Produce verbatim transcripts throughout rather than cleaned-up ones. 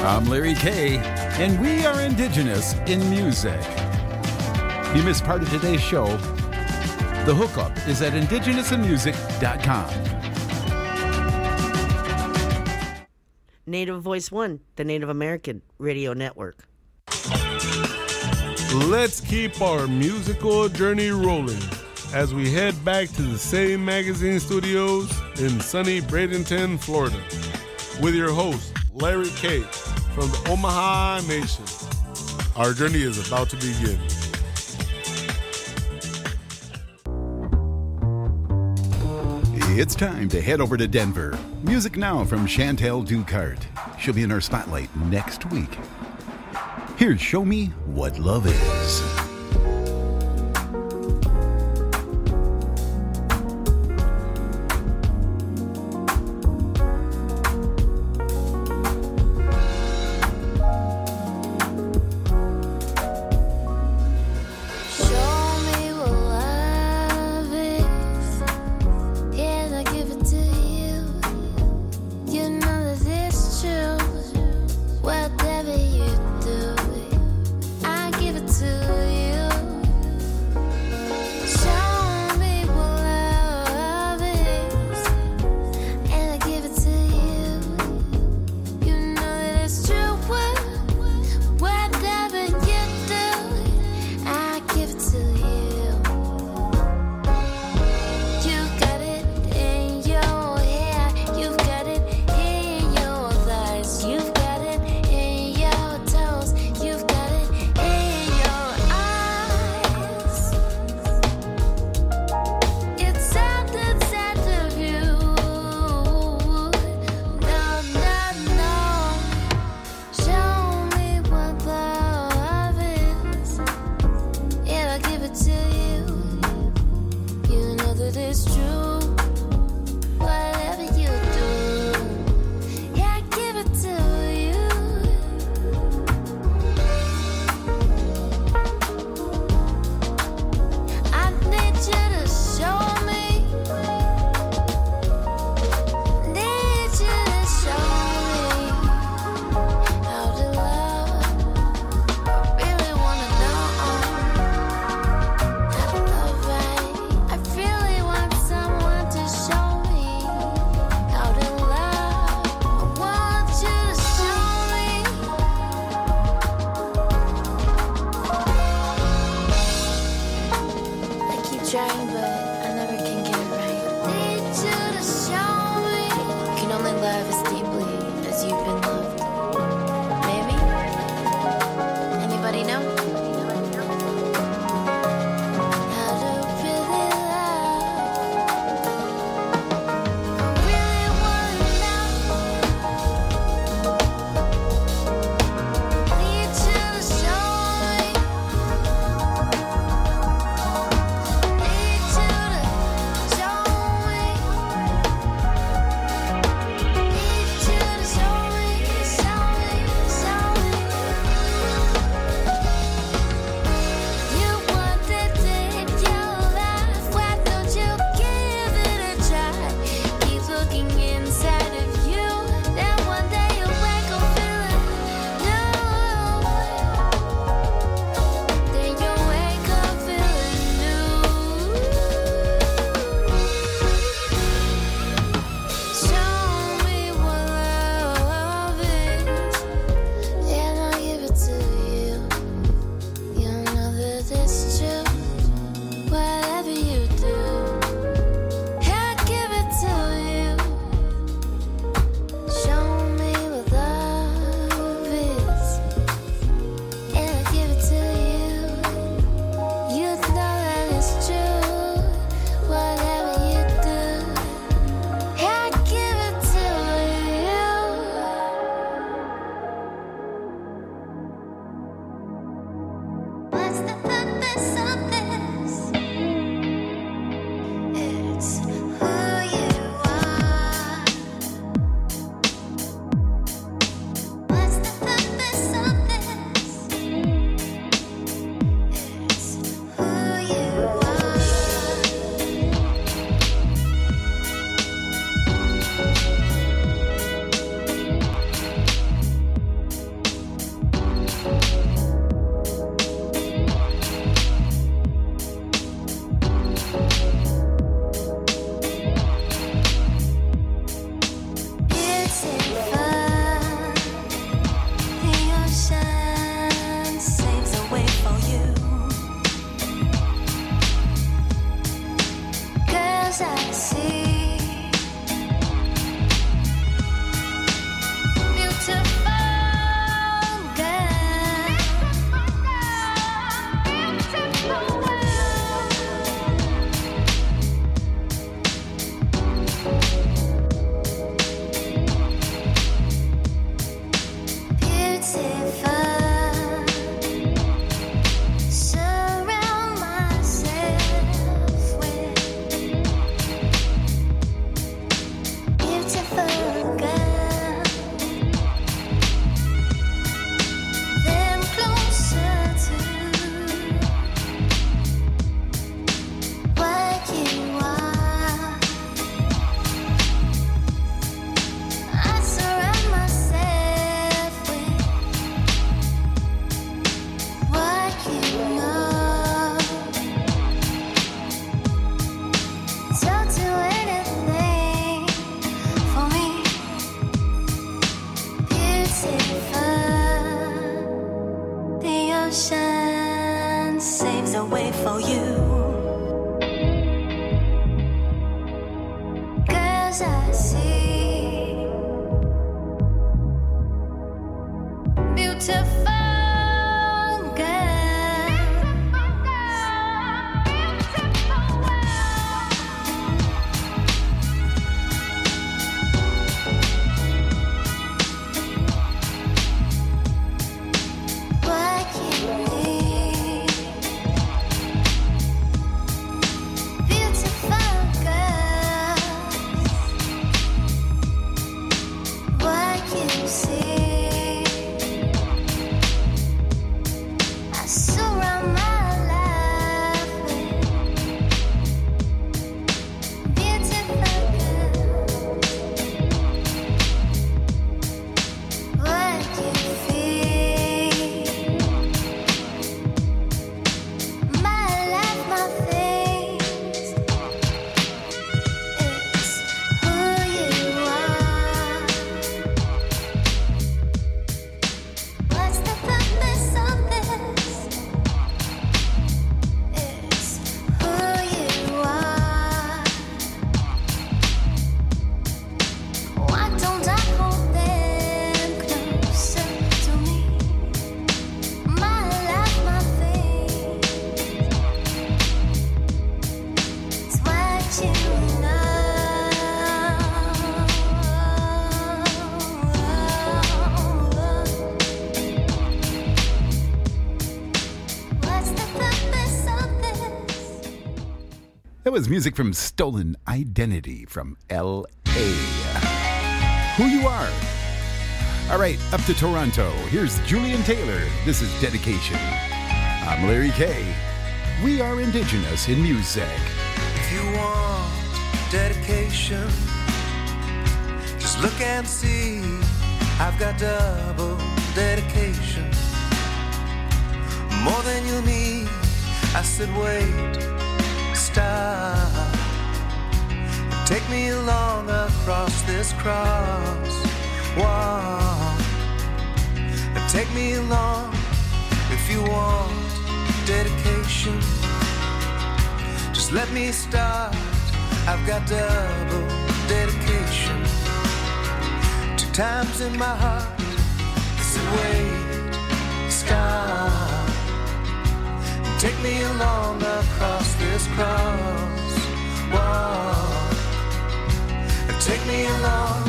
I'm Larry Kay, and we are Indigenous in music. You missed part of today's show. The hookup is at indigenous in music dot com. Native Voice One, the Native American Radio Network. Let's keep our musical journey rolling as we head back to the same magazine studios in sunny Bradenton, Florida, with your host, Larry Kay, from the Omaha Nation. Our journey is about to begin. It's time to head over to Denver. Music now from Chantel Ducart. She'll be in our spotlight next week. Here's Show Me What Love Is. That was music from Stolen Identity from L A. Who You Are. All right, up to Toronto. Here's Julian Taylor. This is Dedication. I'm Larry K. We are Indigenous in music. If you want dedication, just look and see. I've got double dedication. More than you'll need. I said wait, stop. Take me along across this cross walk. Take me along if you want dedication. Just let me start. I've got double dedication. Two times in my heart. I said wait, stop. Take me along across this cross walk. Take me along.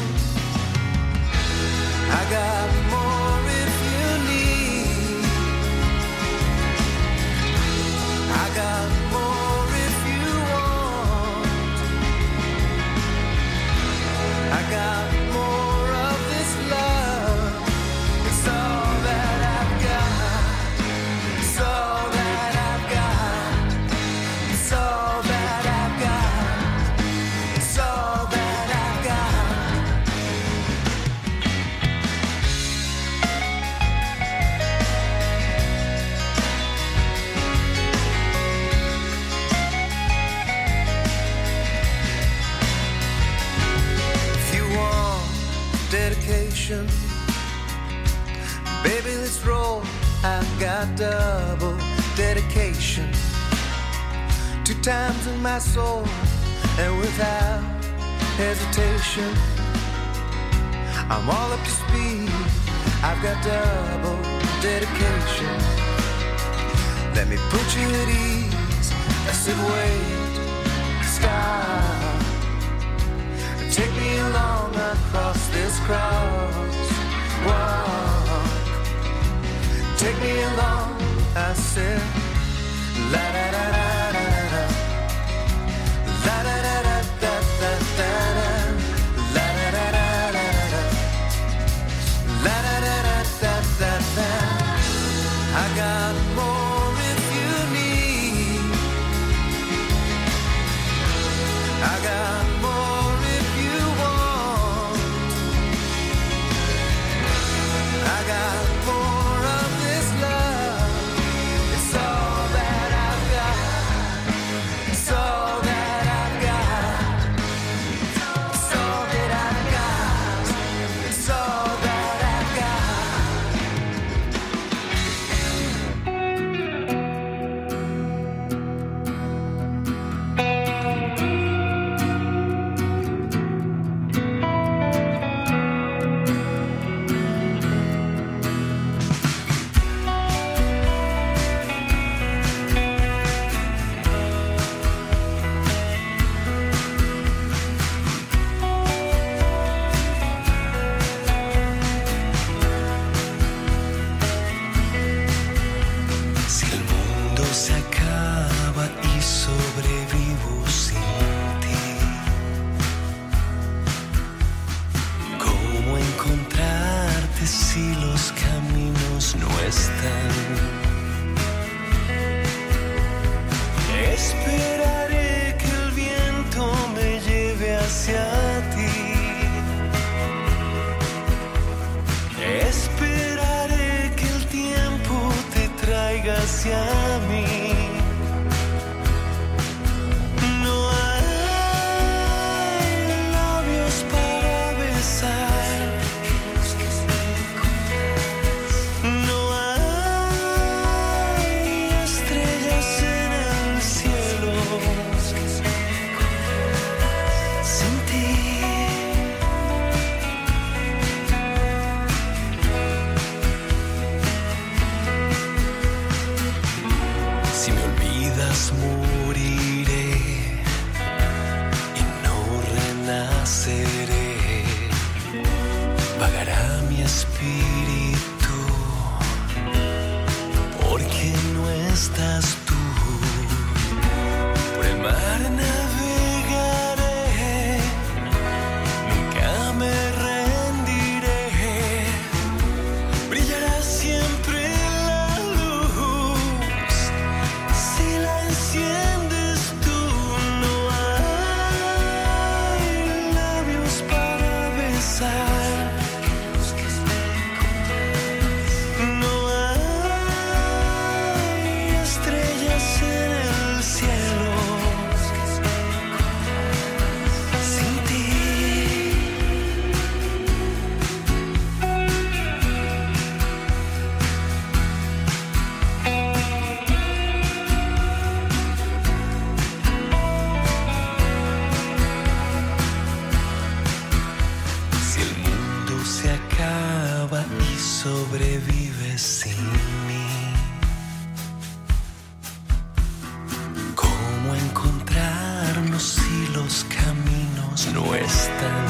I got more if you need. I got more if you want. I got more of this love. It's all that I've got. It's all that I've got. It's all that I've got. It's all that I've got. Dedication, baby, let's roll. I've got double dedication. Two times in my soul, and without hesitation, I'm all up to speed. I've got double dedication. Let me put you at ease. I said wait, stop. Take me along across this cross walk. Take me along, I said. La da da da da da. La da da da da da da. La da da da da da. La da da da da da da. I got more if you need. I got more. I got more of this love. It's all that I've got. It's all that I've got. It's all that I've got. It's all that I've no están.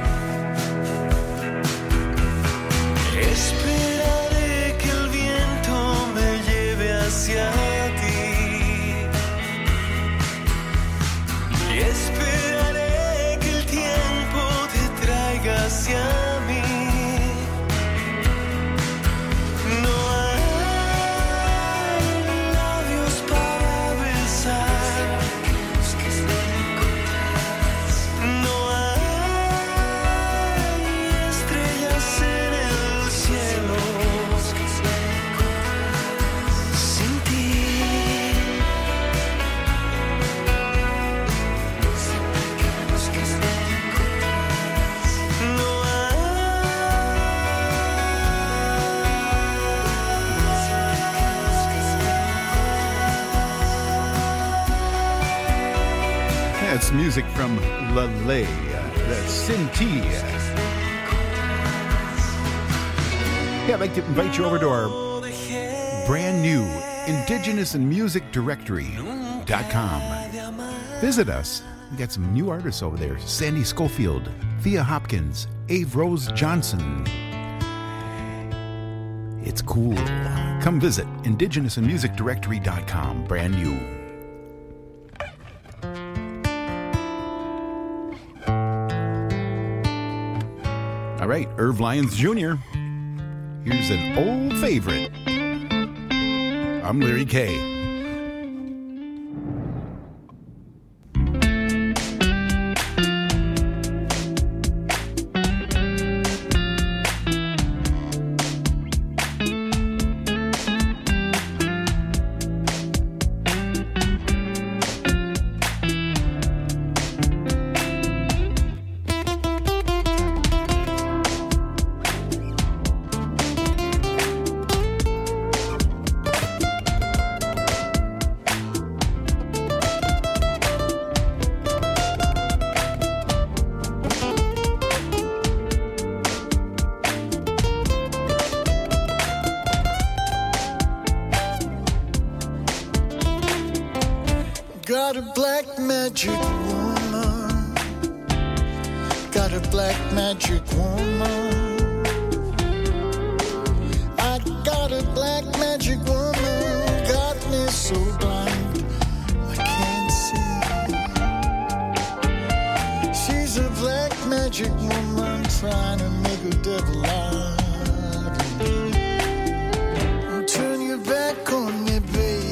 Esperaré que el viento me lleve hacia ti y esperaré que el tiempo te traiga hacia mí. That's music from Lele. That's Cinti. Yeah, I'd like to invite you over to our brand new Indigenous and Music Directory dot com. Visit us. We got some new artists over there. Sandy Schofield, Thea Hopkins, Ave Rose Johnson. It's cool. Come visit Indigenous and Music Directory dot com. Brand new. All right, Irv Lyons Junior Here's an old favorite. I'm Larry K. Got a black magic woman. Got a black magic woman. I got a black magic woman. Got me so blind I can't see. She's a black magic woman trying to make a devil out of me. Turn your back on me, baby.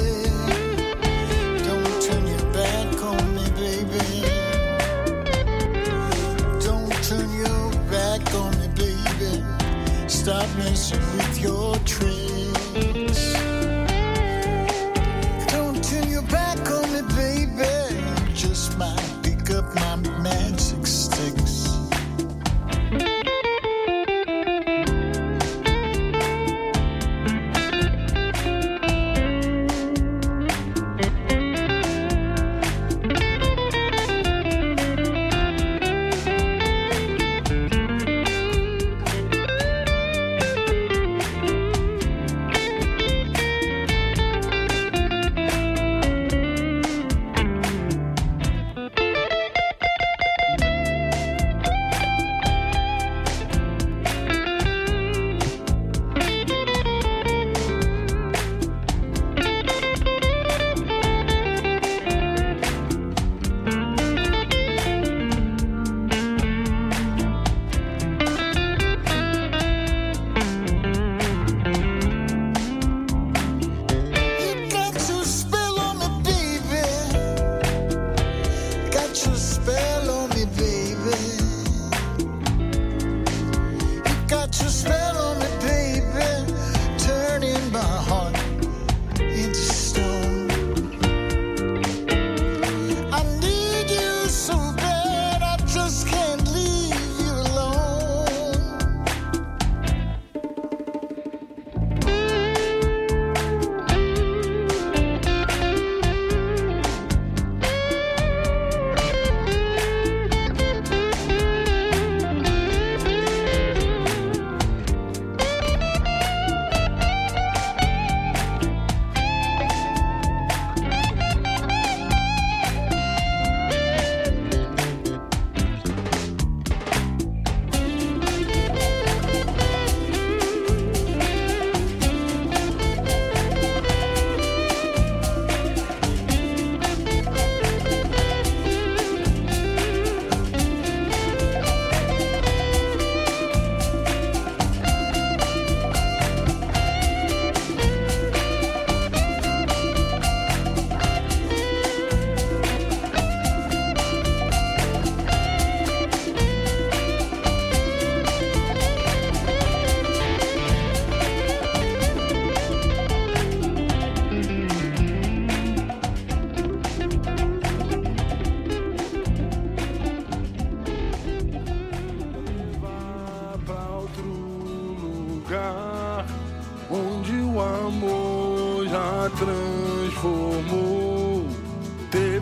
Stop messing with your tricks. Don't turn your back on me, baby. You just might pick up my magic sticks.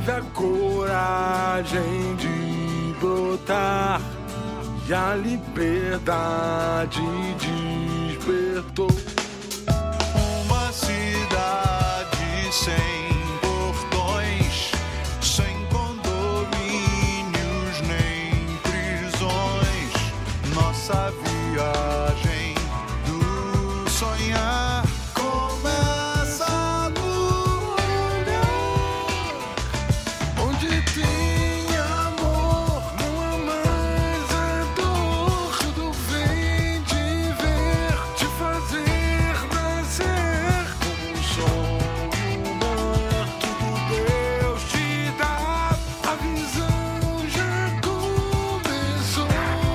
Teve a coragem de brotar e a liberdade despertou. Uma cidade sem portões, sem condomínios nem prisões. Nossa viagem do sonhar começa no olhar. Onde tem amor, não há mais a dor. Tudo vem de ver, de fazer nascer como um sol e um mar. Tudo Deus te dá, a visão já começou.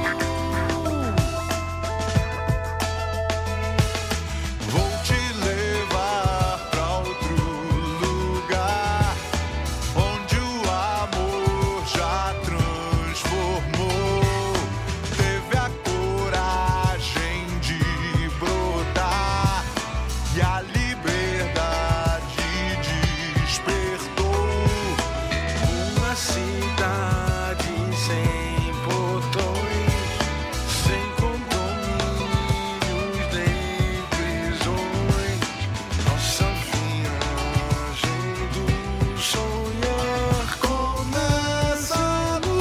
Vou te levar pra outro lugar, onde o amor já transformou. Teve a coragem de brotar e a liberdade despertou. Uma cidade sem portões, sem condomínios nem prisões. Nossa viagem do sonhar começa no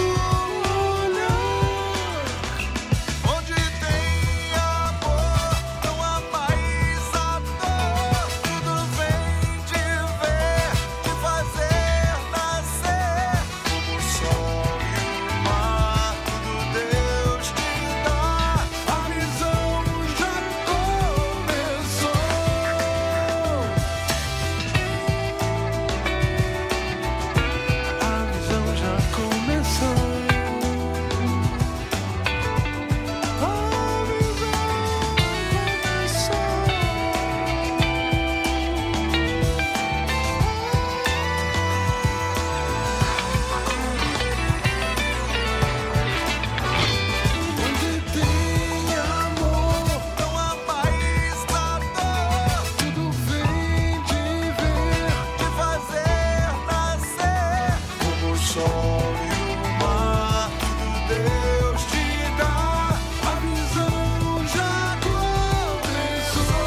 olhar. Onde tem amor, não há mais a dor. Tudo vem de ver, de fazer nascer como o sol e o mar. Tudo Deus te dá. A visão já começou. A visão já começou. A Onde tem amor, Não há mais a dor. tudo vem de ver De fazer nascer como o sol e o mar. tudo Deus te dá. A visão já começou.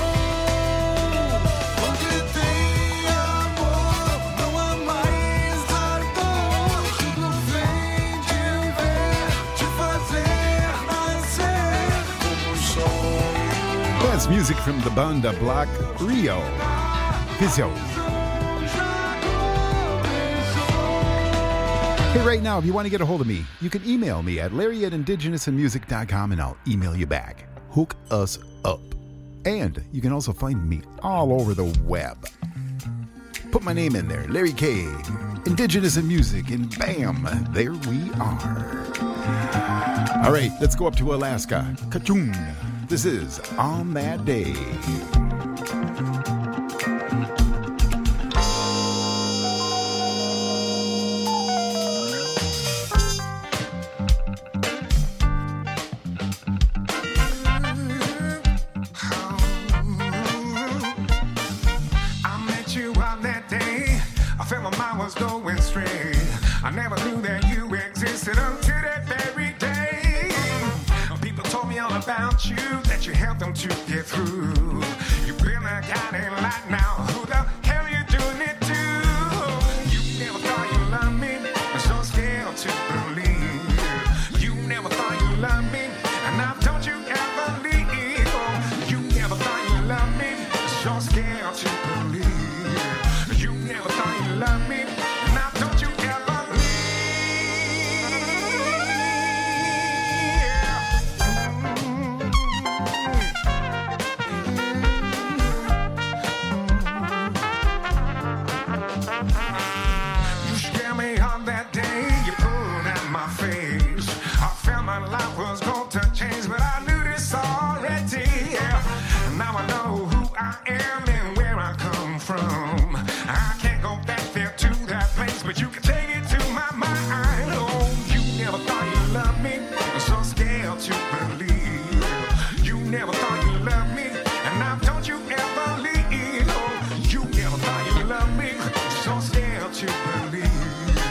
Onde tem amor, Não há mais a dor. Tudo vem de ver, de fazer nascer como o sol. That's music from the banda Black Rio. Visio. Hey, right now, if you want to get a hold of me, you can email me at larry at indigenous and music dot com and I'll email you back. Hook us up. And you can also find me all over the web. Put my name in there, Larry K, Indigenous and Music, and bam, there we are. All right, let's go up to Alaska. Kachung. This is On That Day. I met you on that day. I felt my mind was going straight. I never knew that you existed until that very day. People told me all about you, that you helped them to get through. You really got it right now. Who the hell you doing it to? You never thought you loved me. I'm so scared to believe. You never thought you loved me, and now don't you ever leave. Oh, you never thought you loved me. I'm so scared to believe. You never thought you loved me, and now don't you ever leave. You scared me on that day. You pulled at my face. I felt my life was going to change, but I knew this already. Yeah. Now I know who I am and where I come from. I can't go back there to that place, but you can take it to my mind. Oh, you never thought you loved me. I'm so scared to believe. You never thought you loved me, and now don't you ever leave. Oh, you never thought you loved me. I'm so scared to believe.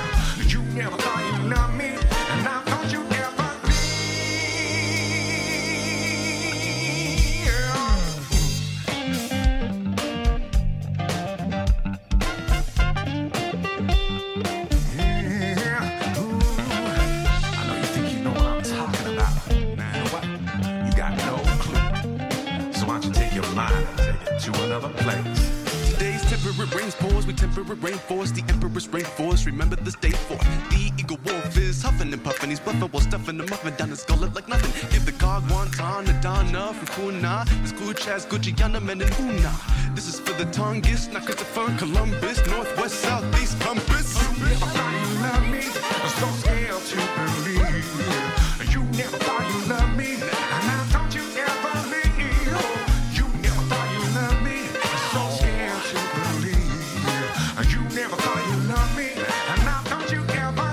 temperate rains pours, we temperate rainforest, the emperor's rainforest. Remember this day for the eagle wolf is huffing and puffing. He's bluffing while stuffing the muffin down his gullet like nothing. Give the gog wonton, the Donna from Puna. This good Chaz, Gujiana, men and Una. This is for the Tongass, not Christopher Columbus, northwest, southeast, compass. You never thought you loved me, I'm so scared to believe. You never thought you loved me, and now don't you ever leave. You never thought you loved me, I'm so scared to believe. You never thought you loved me, and now don't you ever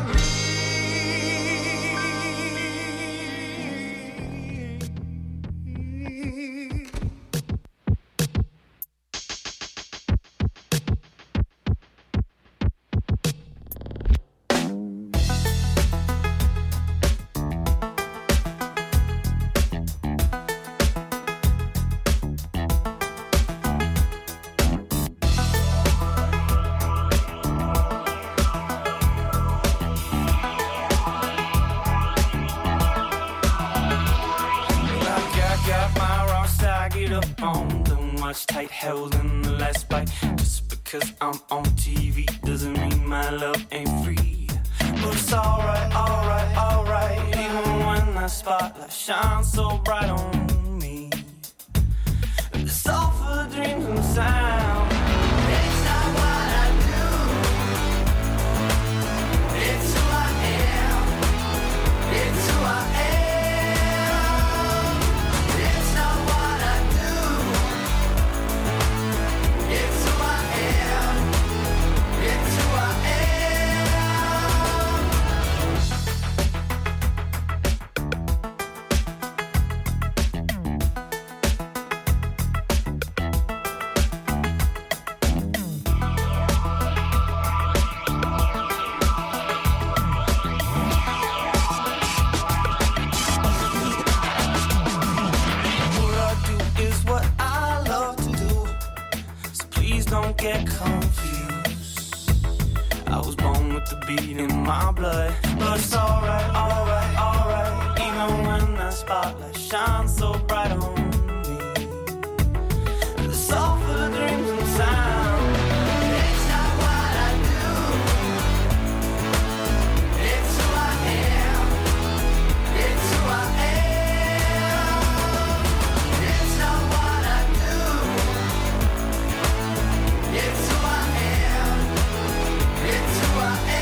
tight held in the last bite. Just because I'm on T V doesn't mean my love ain't free. But it's alright, alright, alright. Even when that spotlight shines so bright on me. It's all for the dreams and sound. It's not what I do, it's who I am. It's who I am. It's not what I do, it's who I am. It's who I am. What I do is what I love to do. So please don't get confused. I was born with the beat in my blood. But it's alright, alright, alright. Even when that spotlight shines so bright on me. It's all for the dreams and sound. It's not what I do, it's who I am. It's who I am. It's not what I do, it's who I am. It's who I am.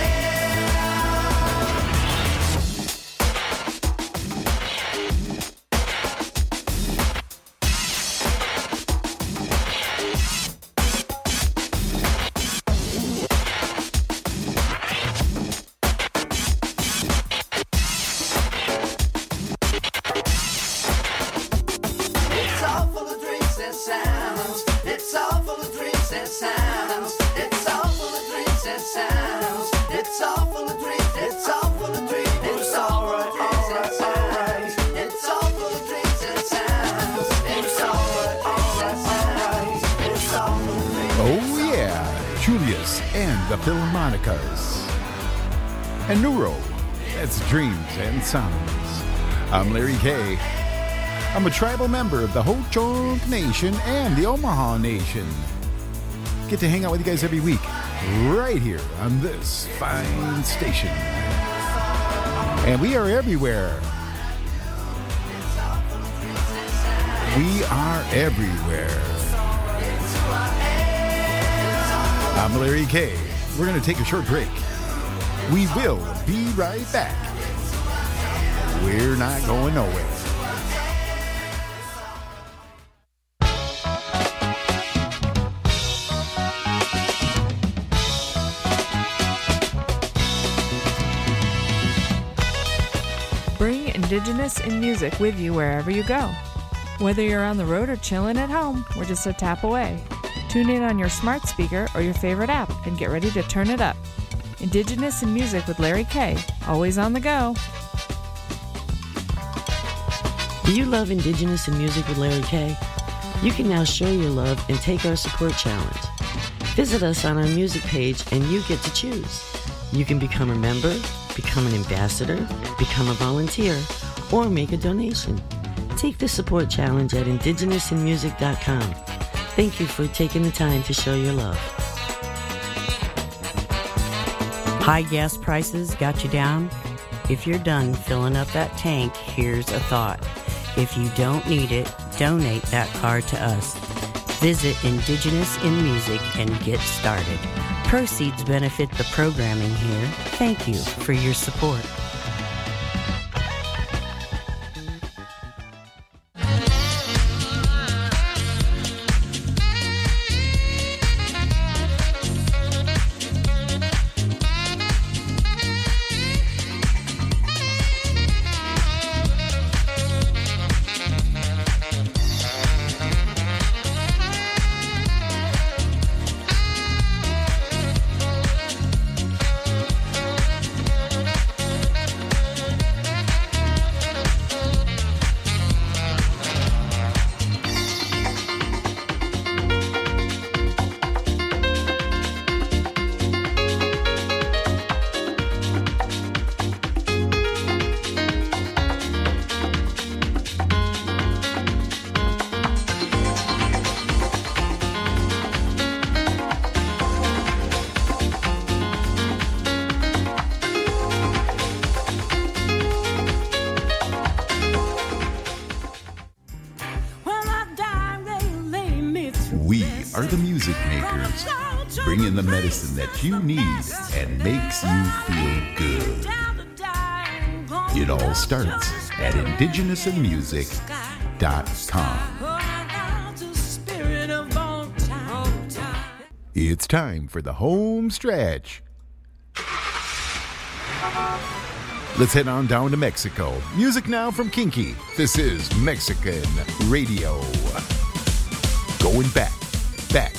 It's all full of drinks and sounds. It's all full of drinks and sounds. It's all full of drinks and sounds. It's all full of drinks. It's all full of drinks. It's all full of drinks and sounds. It's all full of drinks and sounds. It's all full of drinks and sounds. It's all full of drinks. Oh, yeah. Julius and the Philharmonicas. And Neuro. That's Dreams and Sounds. I'm Larry K. I'm a tribal member of the Ho-Chunk Nation and the Omaha Nation. Get to hang out with you guys every week, right here on this fine station. And we are everywhere. We are everywhere. I'm Larry K. We're going to take a short break. We will be right back. We're not going nowhere. Bring Indigenous in music with you wherever you go. Whether you're on the road or chilling at home, we're just a tap away. Tune in on your smart speaker or your favorite app and get ready to turn it up. Indigenous in music with Larry K. Always on the go. Do you love Indigenous in music with Larry K? You can now show your love and take our support challenge. Visit us on our music page and you get to choose. You can become a member, become an ambassador, become a volunteer, or make a donation. Take the support challenge at indigenous in music dot com. Thank you for taking the time to show your love. High gas prices got you down? If you're done filling up that tank, here's a thought. If you don't need it, donate that car to us. Visit Indigenous in Music and get started. Proceeds benefit the programming here. Thank you for your support. We are the music makers, bringing the medicine that you need and makes you feel good. It all starts at indigenous in music dot com. It's time for the home stretch. Let's head on down to Mexico. Music now from Kinky. This is Mexican Radio. Going back, back.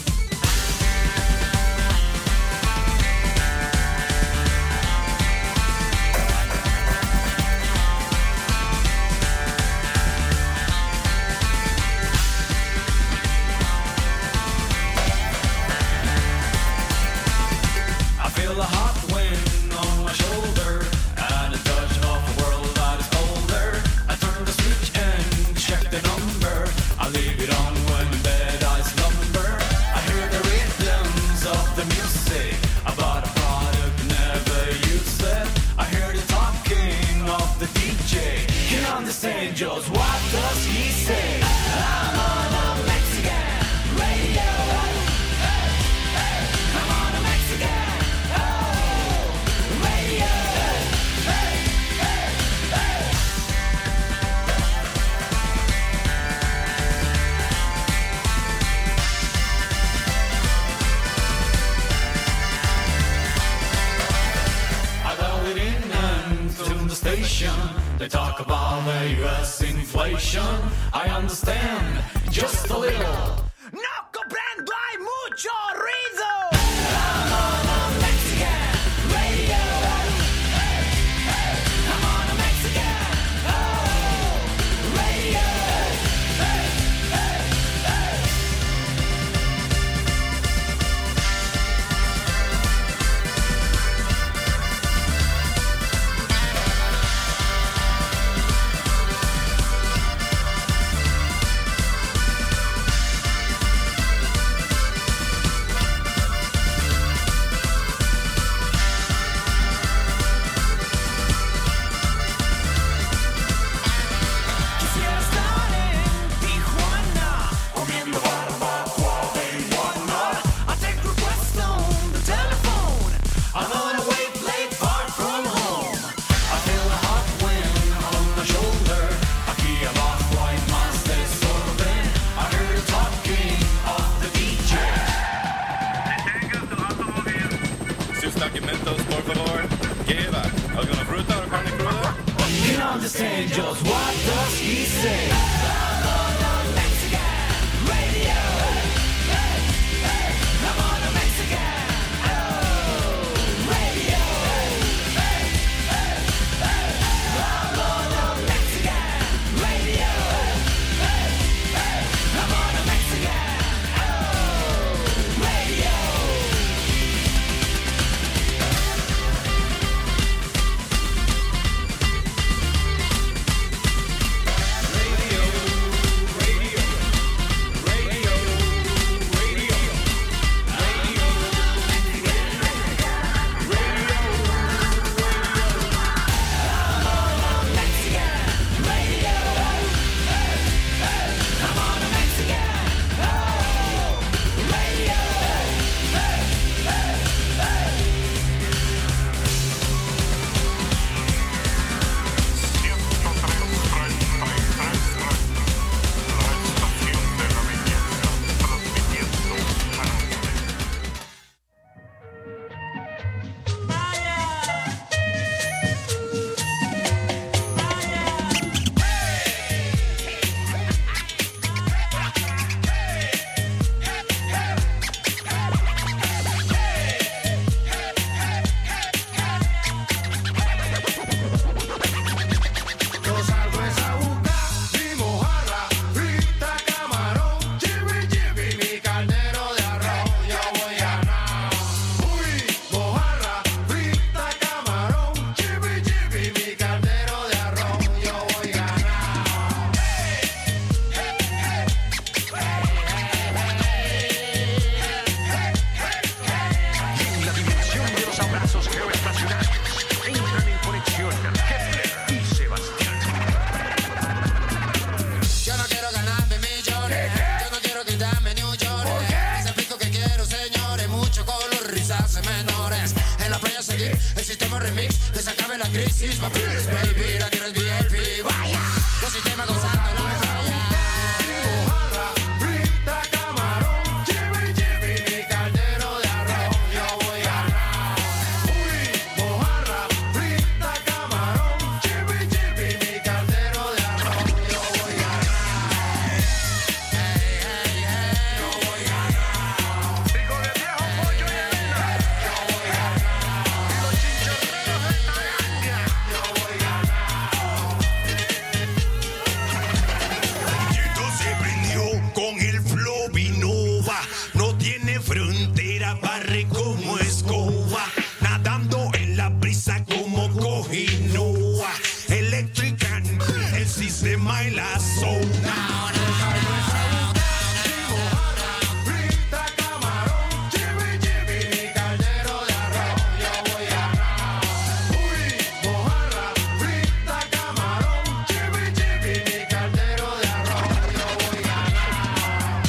I feel a hot wind on my shoulder and a touch of a world that is colder. I turn the switch and check the number. I leave it on when in bed I slumber. I hear the rhythms of the music about a product never used it. I hear the talking of the D J. Can understand just what does he say? I'm on a Mexican radio. I'm on a Mexican radio. I dial it in and tune the station. They talk about the U S inflation. I understand just a little. No comprendo hay mucho ruido. I'm on a Mexican radio. I'm on a Mexican radio. Quisiera estar en Tijuana, comiendo barbacoa de Iguana. I take requests on the telephone. I'm on a way late, far from home. I feel a hot wind on my shoulder. Aquí abajo hay más desorden. I hear the talking of the D J. Sus documentos, por favor. ¿Qué lleva? ¿Alguna fruta o carne cruda? Can understand just what does he say? I'm on a Mexican radio. I'm on a Mexican radio. I'm on a Mexican radio. I'm on a Mexican radio. Radio. El sistema remix, les acabe la crisis. My please, baby, la tierra es V I P. Vaya, los sistemas gozando la falla. Frita camarón, chibi chibi, mi caldero de arroz, yo voy a ganar. Uy, mojarra, frita camarón, chibi chibi, mi caldero de arroz, yo voy a ganar. Hey, hey, hey, yo voy a ganar. Pico de viejo, pollo y avena, yo voy a ganar. Y los chinchorreros de Tailandia, yo voy a Esto se prendió con el flow Vinova. No tiene frontera, barre como escoba. Nadando en la brisa como cojinoa. Electrican, el sistema y la zona. frita camarón, chibi chibi, mi caldero de arroz, yo voy a ganar. Uy, mojarra, frita camarón, chibi chibi, mi caldero de arroz, yo voy a ganar.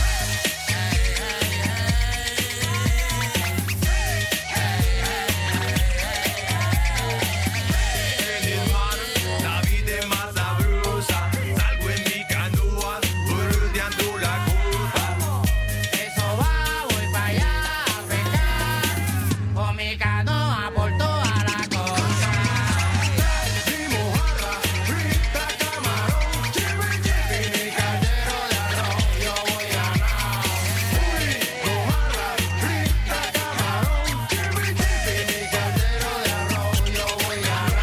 En el mar, la vida es más sabrosa. Salgo en mi canoa, bordeando la curva. Eso va, voy para allá a pescar. Con mi canoa por toda la costa. Mi mojarra, frita camarón, chibi chibi, mi caldero de arroz, yo voy a ganar. Uy, mojarra, frita camarón, chibi chibi, mi caldero de arroz, yo voy a ganar.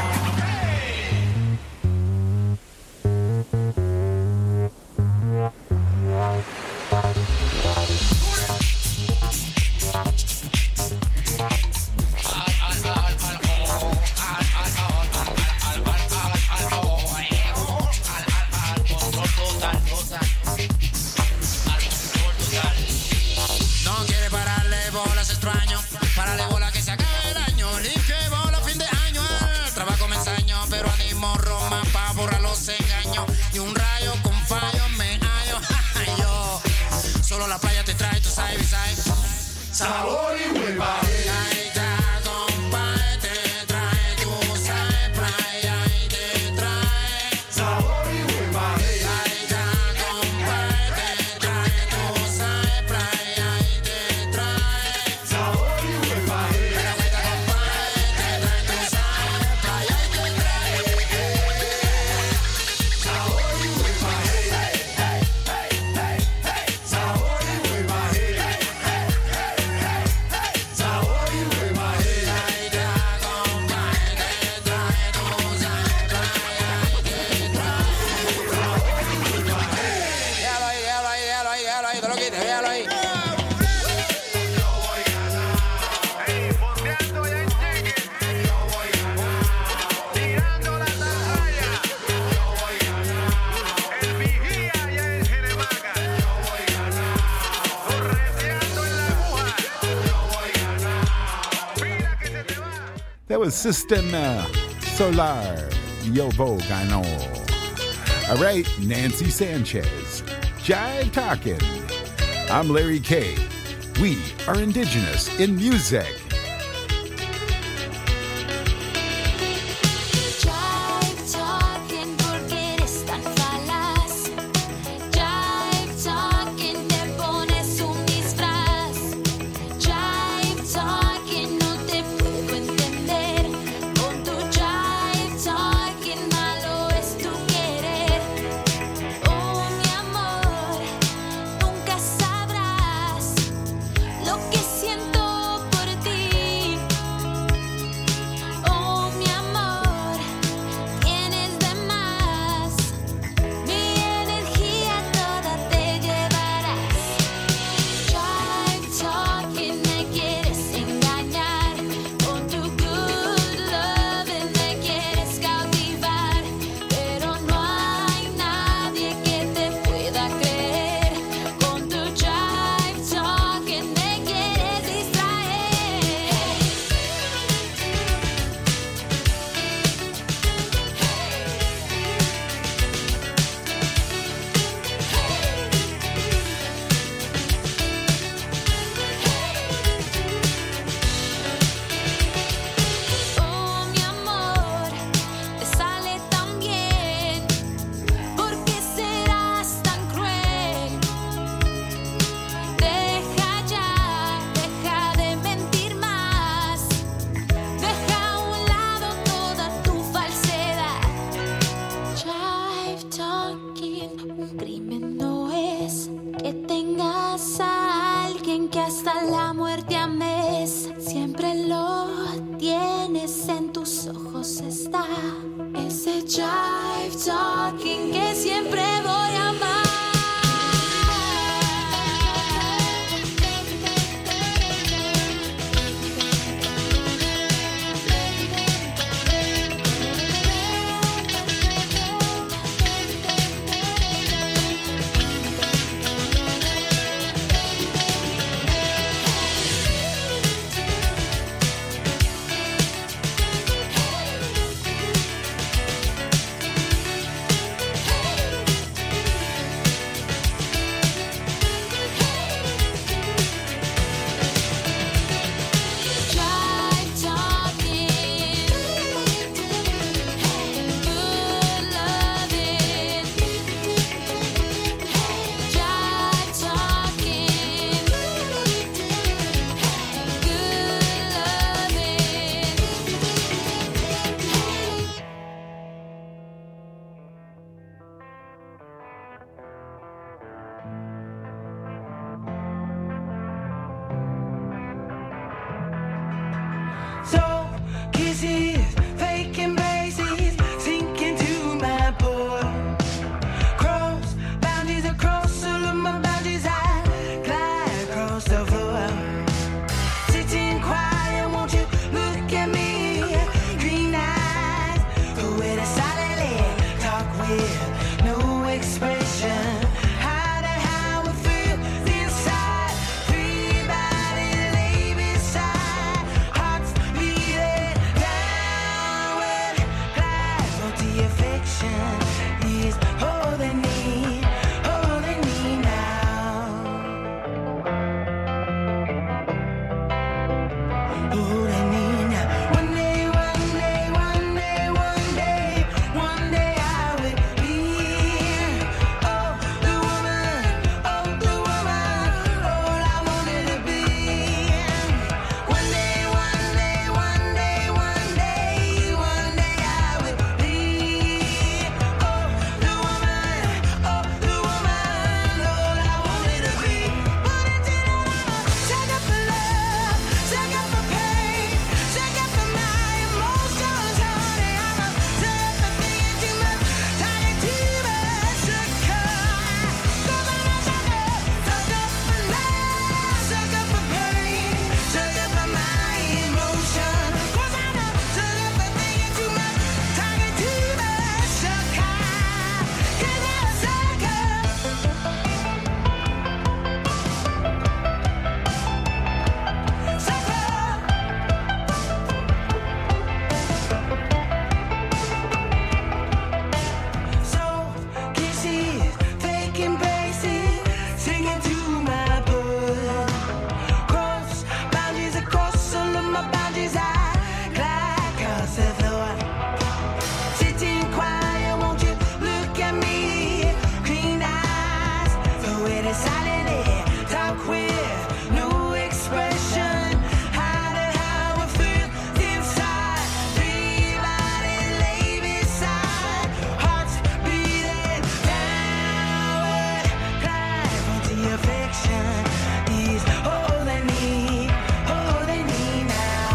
No quiere pararle bolas, extraño. Pararle bola que se acabe el año. Limpio y bola fin de año. El trabajo me ensaño, pero animo Roma pa' borrar los engaños. Y un rayo con fallo me hallo. Yo, solo la playa te trae, tú sabes, ¿sabes? Sabor y hueva. Ahí está, compadre, te trae, tú sabes, playa y te trae. Sabor y hueva. Ahí está, compadre, te trae, tú sabes, playa y te trae. Sabor y hueva. Pero cuenta, compadre, te trae, tú sabes, playa y te trae. Sabor y hueva. Sabor y hueva. Sabor y hueva. Ahí está, compadre, te trae, tú sabes, playa y te trae. Déjalo ahí, déjalo ahí, déjalo ahí, déjalo ahí, te lo quites, déjalo ahí. Ey, fondeando ya en cheque. Yo voy a ganar. Tirando la tarraya. Yo voy a ganar. El vigía ya en Jeremaca. Yo voy a ganar. Correteando en la aguja. Yo voy a ganar. Mira que se te va. That was System uh, Solar. Yo Vogue, I know. All right, Nancy Sanchez. Jive Talking. I'm Larry K. We are indigenous in music. Jive talking porque eres tan falaz. Jive talking te pones un disfraz. Jive talking no te puedo entender. Con tu jive talking malo es tu querer. Oh mi amor, nunca sabrás lo que siento por ti. pues en tus ojos está ese jive talking que siempre voy a amar. So kisses, fake embraces, sink into my pore. Cross boundaries across all of my boundaries, I glide across the floor. Sitting quiet, won't you look at me? Green eyes, who with a silently talk with no expression. How to how it feels inside. Three bodies lay beside. Hearts beating downward. Glide for the affection is all they need, all they need now. All they need now. One day, one day, one day, one day, one day I will be. Oh, the woman, oh, the woman, all I wanted to be. One day, one day, one day, one day, one day I will be. Oh, the woman, oh, the woman, all I wanted to be. But until I'm stuck up for love, stuck up for pain, stuck up for my emotions, honey. I'm a stuck up for thinking too much, talking too much, stuck up. 'Cause I'm a sucker, stuck up for love, stuck up for pain, stuck up for my emotions. 'Cause I'm a stuck up for thinking too much, talking too much, stuck up. 'Cause I'm a sucker. So kisses, fake embraces, singing to my blood. Cross boundaries across all of my boundaries, I glide across the floor. Sitting quiet, won't you look at me? Green eyes, the way to silently talk with no expression. How to how it feels inside. Three bodies lay beside. Hearts beating downward. Glide for the affection is all they need, all they need now.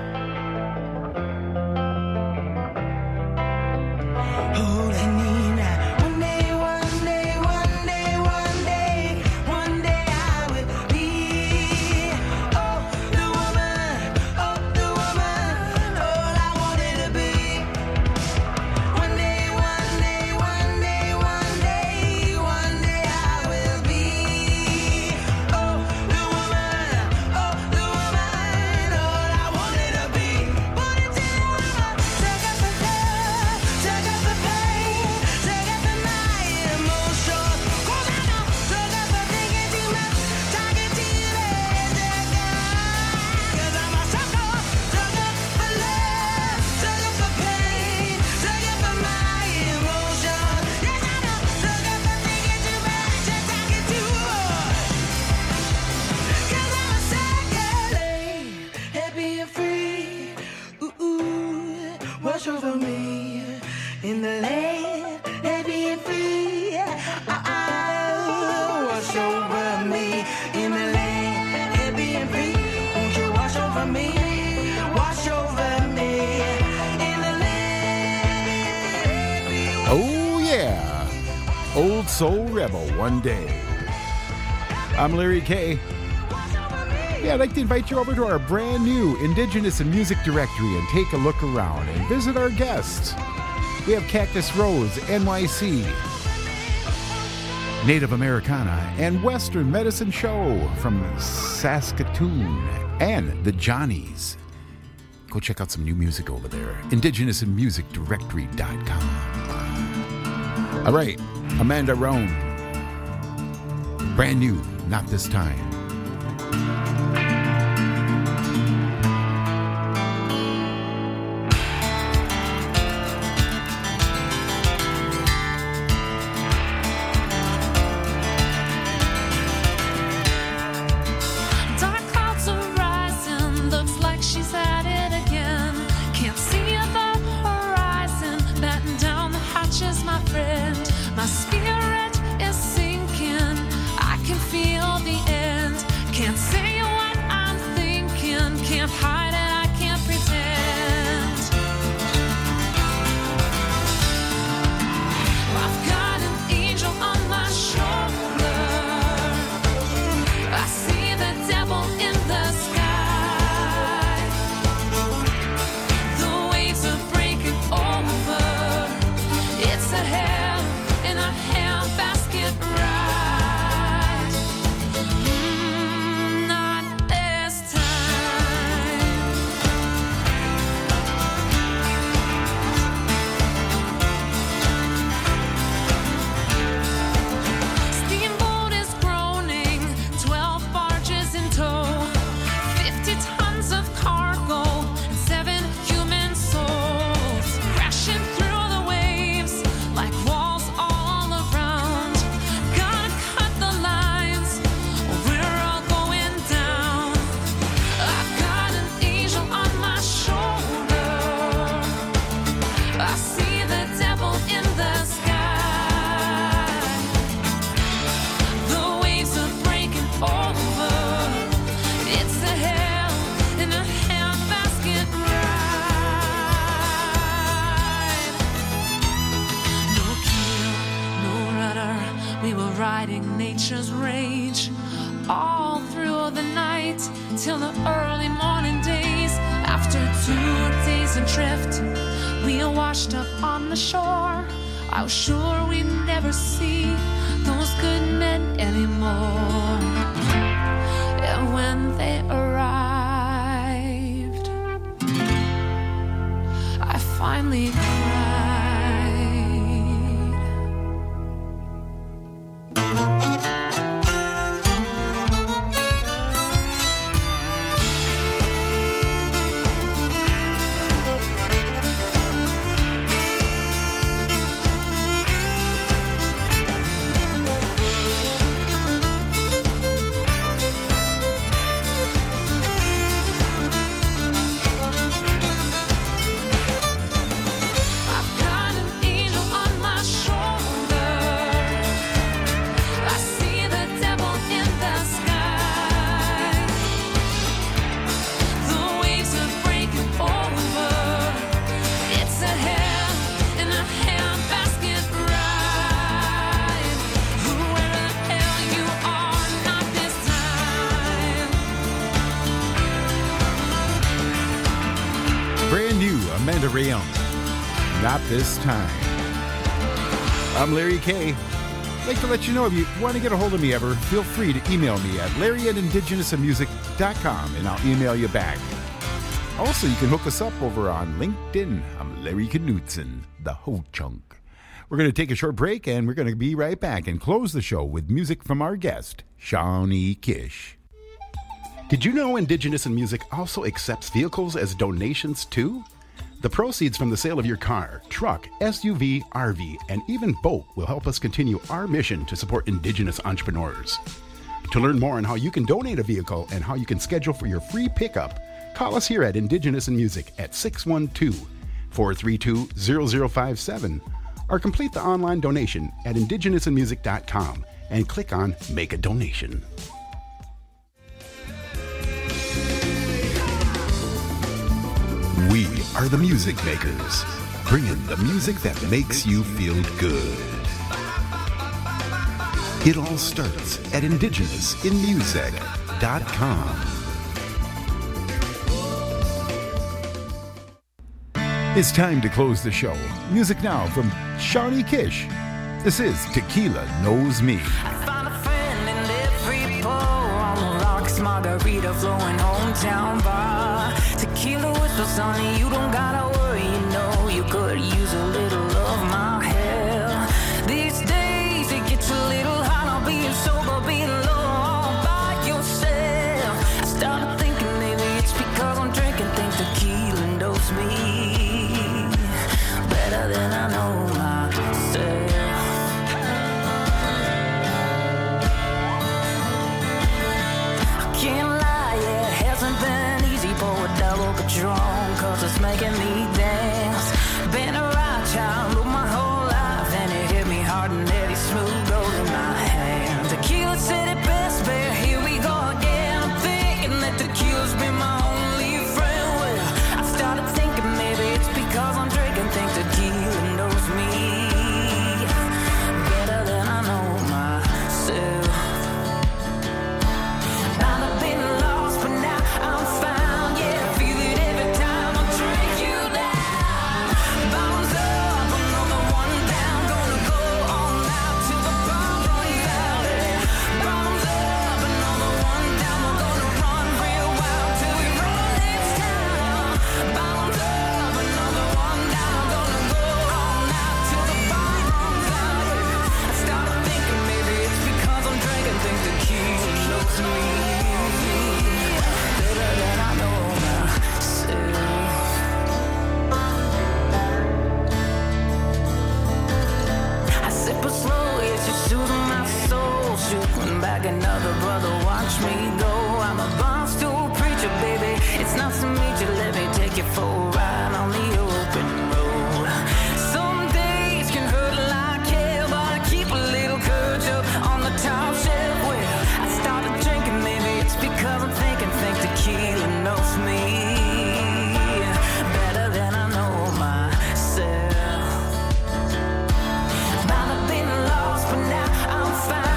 All they need now. One day, one day, one day, one day, one day I will be. Oh, the woman, oh, the woman, all I wanted to be. One day, one day, one day, one day, one day I will be. Oh, the woman, oh, the woman, all I wanted to be. But until I'm stuck up for love, stuck up for pain, stuck up for my emotions. 'Cause I'm stuck up for thinking too much, talking too much, stuck up. 'Cause I'm a sucker, stuck up for love, stuck up for pain, stuck up for my emotions. Yes, I'm stuck up for thinking too much and talking too much. 'Cause I'm a sucker, happy and free. Ooh, ooh, wash over me in the land, happy and free. Ah, ah, wash over me in the land, happy and free. Won't you wash over me, wash over me? soul rebel one day. I'm Larry K. Yeah, I'd like to invite you over to our brand new Indigenous in Music directory and take a look around and visit our guests. We have Cactus Rose, N Y C, Native Americana, and Western Medicine Show from Saskatoon, and the Johnnies. Go check out some new music over there. indigenous in music directory dot com. All right, Amanda Rome. Brand new, Not This Time. Dark clouds are rising, looks like she's at it again. Can't see the horizon, batten down the hatches, my friend. My spirit is sinking, I can feel the end. Can't say what I'm thinking, can't hide it, I can't pretend. I've got an angel on my shoulder, I see the devil in the sky. The waves are breaking over, it's a hell in a handbasket ride. Mm, not this time. Steamboat is groaning, twelve barges in tow, fifty tons of cargo, and seven human souls crashing through the waves like walls all around. Gotta cut the lines, or we're all going down. I've got an angel on my shoulder, I see the devil in the sky. The waves are breaking over, it's a hell in a handbasket ride. No keel, no rudder, we were riding nature's rage all through the night till the early morning days. After two days adrift, we washed up on the shore. I was sure we'd never see those good men anymore. And when they arrived, I finally cried. I've got an angel on my shoulder, I see the devil in the sky. The waves are breaking over, it's a hell in a handbasket ride. Where the hell you are, not this time. Brand new, Amanda Rayon. Not This Time. I'm Larry K. I'd like to let you know if you want to get a hold of me ever, feel free to email me at larry at indigenous in music dot com and I'll email you back. Also, you can hook us up over on LinkedIn. I'm Larry Knudsen, the Ho Chunk. We're going to take a short break and we're going to be right back and close the show with music from our guest, Shawnee Kish. Did you know Indigenous in Music also accepts vehicles as donations too? The proceeds from the sale of your car, truck, S U V, R V, and even boat will help us continue our mission to support Indigenous entrepreneurs. To learn more on how you can donate a vehicle and how you can schedule for your free pickup, call us here at Indigenous in Music at six one two, four three two, zero zero five seven or complete the online donation at indigenous in music dot com and click on Make a Donation. We are the music makers, bringing the music that makes you feel good. It all starts at indigenous in music dot com. It's time to close the show. Music now from Shawnee Kish. This is Tequila Knows Me. Find a friend in every bar on the rocks, margarita flowing hometown bar. Tequila whispers, honey, you don't gotta worry, you know you could use a little of my help. These days it gets a little hard, being sober, being low all by yourself. I started thinking maybe it's because I'm drinking, think tequila knows me better than I know myself. Can't lie, yeah, it hasn't been easy for a double Patron, cause it's making me dance. Been a right child with my whole life, and it hit me hard and heavy, smooth gold in my hand. Tequila said it best, babe, here we go again. I'm thinking that tequila's been my only friend. Well, I started thinking maybe it's because I'm drinking, think tequila knows me better than I know myself. I've been lost, but now I'm found. Yeah, feel it every time I drink you down. Bottoms up, another one down. Gonna go all out till the bomb runs out. Yeah. Bottoms up, another one down. We're gonna run real wild till we run this town. Bottoms up, another one down. Gonna go all out till the bomb runs out. Yeah. I started thinking maybe it's because I'm drinking, think tequila knows me. Shooting back another brother, watch me go. I'm a barstool preacher, baby. It's nice to meet you. Let me take you for a ride on the open road. Some days can hurt like hell, but I keep a little courage up on the top shelf. Well, I started drinking, maybe it's because I'm thinking, think tequila knows me better than I know myself. Might have been lost, but now I'm fine.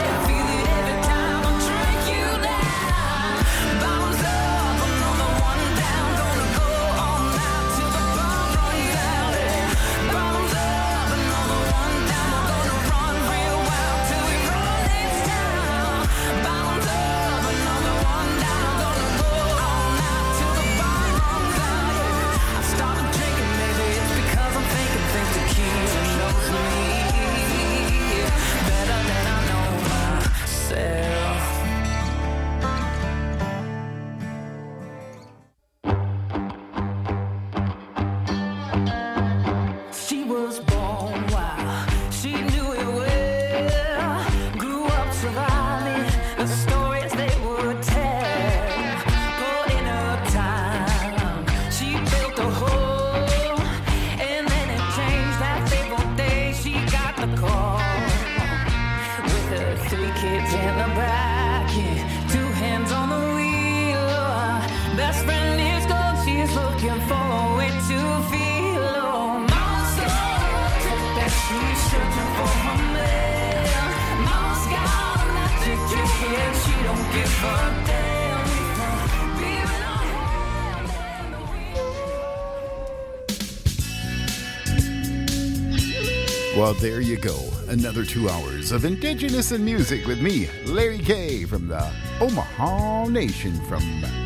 Well, there you go. Another two hours of Indigenous in Music with me, Larry K. from the Omaha Nation from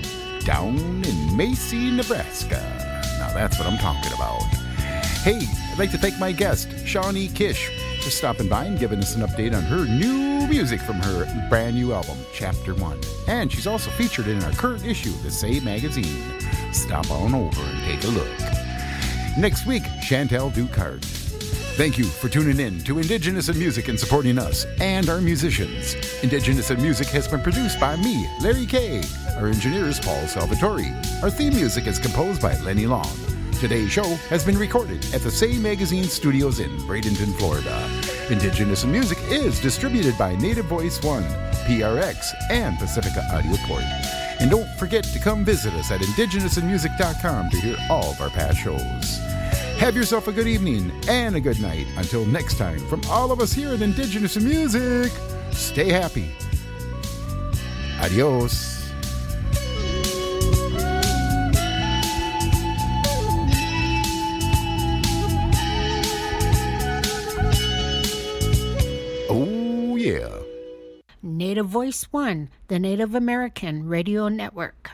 down in Macy, Nebraska. Now that's what I'm talking about. Hey, I'd like to thank my guest, Shawnee Kish, for stopping by and giving us an update on her new music from her brand new album, Chapter one. And she's also featured in our current issue of the same magazine. Stop on over and take a look. Next week, Chantel Ducart. Thank you for tuning in to Indigenous in Music and supporting us and our musicians. Indigenous in Music has been produced by me, Larry K. Our engineer is Paul Salvatore. Our theme music is composed by Lenny Long. Today's show has been recorded at the Say Magazine Studios in Bradenton, Florida. Indigenous in Music is distributed by Native Voice One, P R X, and Pacifica Audio Port. And don't forget to come visit us at indigenous in music dot com to hear all of our past shows. Have yourself a good evening and a good night. Until next time, from all of us here at Indigenous in Music, stay happy. Adios. Oh, yeah. Native Voice One, the Native American Radio Network.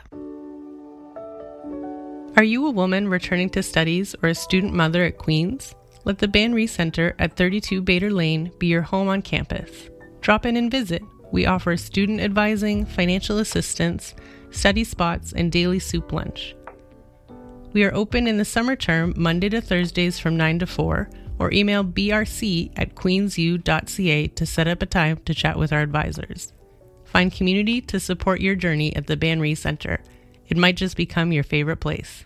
Are you a woman returning to studies or a student mother at Queens? Let the Banri Center at thirty-two Bader Lane be your home on campus. Drop in and visit. We offer student advising, financial assistance, study spots, and daily soup lunch. We are open in the summer term Monday to Thursdays from nine to four, or email b r c at queensu dot c a to set up a time to chat with our advisors. Find community to support your journey at the Banri Center. It might just become your favorite place.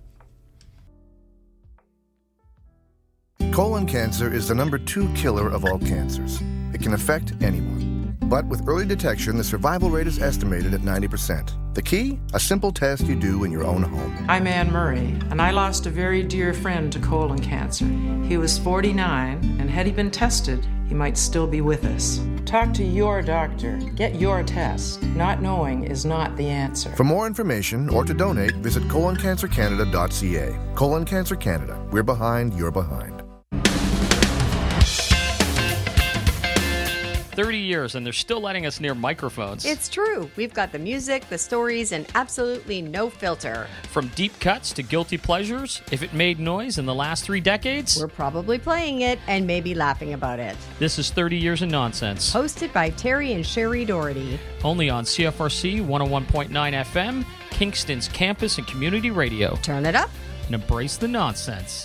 Colon cancer is the number two killer of all cancers. It can affect anyone. But with early detection, the survival rate is estimated at ninety percent. The key? A simple test you do in your own home. I'm Anne Murray, and I lost a very dear friend to colon cancer. He was forty-nine, and had he been tested, he might still be with us. Talk to your doctor. Get your test. Not knowing is not the answer. For more information or to donate, visit colon cancer canada dot c a. Colon Cancer Canada. We're behind, you're behind. thirty years, and they're still letting us near microphones. It's true. We've got the music, the stories, and absolutely no filter. From deep cuts to guilty pleasures, if it made noise in the last three decades, we're probably playing it and maybe laughing about it. This is thirty Years of Nonsense. Hosted by Terry and Sherry Doherty. Only on C F R C one oh one point nine F M, Kingston's campus and community radio. Turn it up and embrace the nonsense.